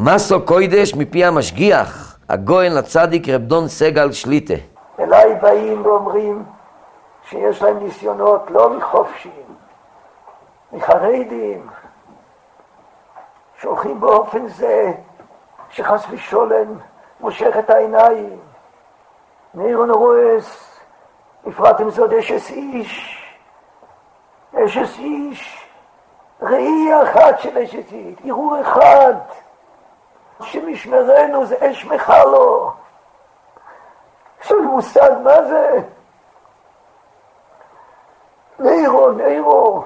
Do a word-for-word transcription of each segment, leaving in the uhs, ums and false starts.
מסו קוידש מפי המשגיח, הגויין לצדיק רב דון סגל שליטה. אליי באים ואומרים שיש להם ניסיונות לא מחופשים, מחרדים, שהולכים באופן זה שחס ושולם מושך את העיניים. נראה נרואס, בפרט עם זאת אשס איש, אשס איש, ראי אחת של אשס איש, ערעור אחד, שמשמרנו זה אש מחלו. יש לנו מושג מה זה? נעירו, נעירו.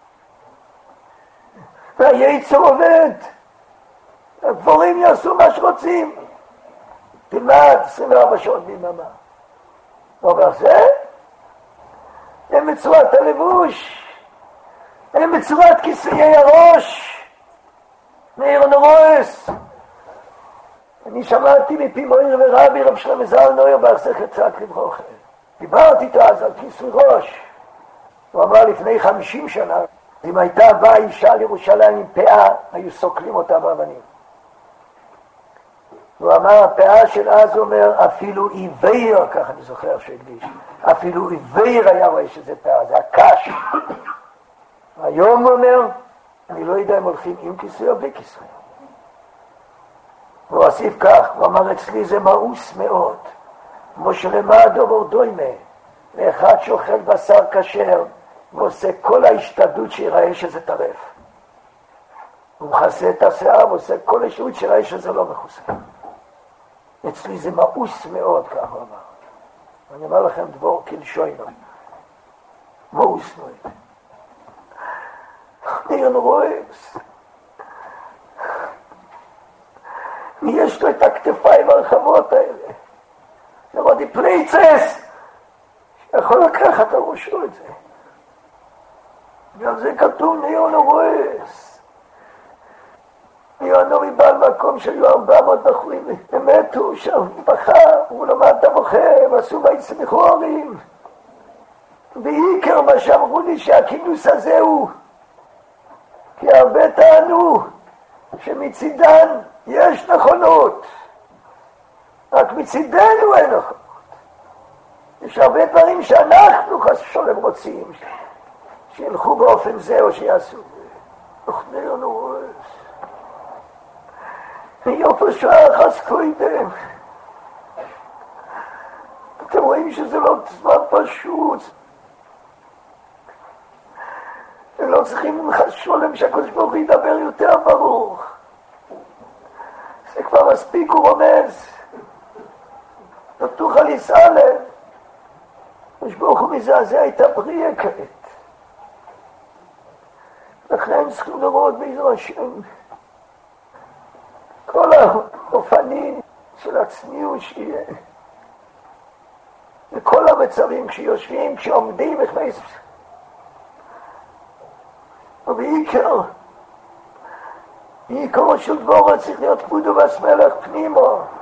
והיצר עובד. הדבורים יעשו מה שרוצים. תלמד עשרים וארבע שעות ביממה. אבל זה, הם בצורת הלבוש, הם בצורת כיסויי הראש. נעירו נרואס. אני שמעתי מפי מויר ורבי רב שלמה ז"ל נויר בהחזקת צעק לברוכה. דיברתי איתו אז על כיסוי ראש. הוא אמר לפני חמישים שנה, אם הייתה באה אישה לירושלים עם פאה, היו סוקלים אותה באבנים. הוא אמר, הפאה של אז אומר, אפילו עיוור, כך אני זוכר שהקדיש, אפילו עיוור היה רואה שזה פאה, זה הקש. היום הוא אומר, אני לא יודע אם הולכים עם כיסוי או בלי כיסוי. הוא הוסיף כך, הוא אמר, אצלי זה מאוס מאוד, כמו שלמד דובר דוימה, לאחד שאוכל בשר כשר, ועושה כל ההשתדלות שיראה שזה טרף. הוא מכסה את השיער ועושה כל השתדלות שיראה שזה לא מכוסה. אצלי זה מאוס מאוד, כך הוא אמר. אני אומר לכם דבור כלשונו. מאוס מאוד. נראה נרואס. יש לו את הכתפיים הרחבות האלה. לראות עם פליצס. יכול לקחת על ראשו את זה. גם זה כתוב נראה נרואס. נראה נורי בעל מקום שהיו ארבע מאות בחורים. הם מתו שם, בכה, הוא למד את הבוכה, הם עשו ויצמחו הרים. בעיקר מה שאמרו לי שהכינוס הזה הוא. כי הרבה טענו שמצידן יש נכונות. רק מצידנו אין נכונות. יש הרבה דברים שאנחנו חס ושלום רוצים. שילכו באופן זה או שיעשו. נוכני לנו רס. ויופו שעה חס קוידם. אתם רואים שזה לא זמן פשוט. הם לא צריכים חס ושלום שהקדוש ברוך הוא ידבר יותר ברוך. זה כבר מספיק הוא רומז. לא תוכל יסעלם. הקדוש ברוך הוא מזעזע את הבריאה כעת. לכן צריכים לראות בעזר השם כל האופנים של הצניעות שיהיה. וכל המצבים כשיושבים, כשעומדים, וכמייס. ובעיקר, בעיקרו של דבורה צריך להיות כבודו והסמלך פנימו.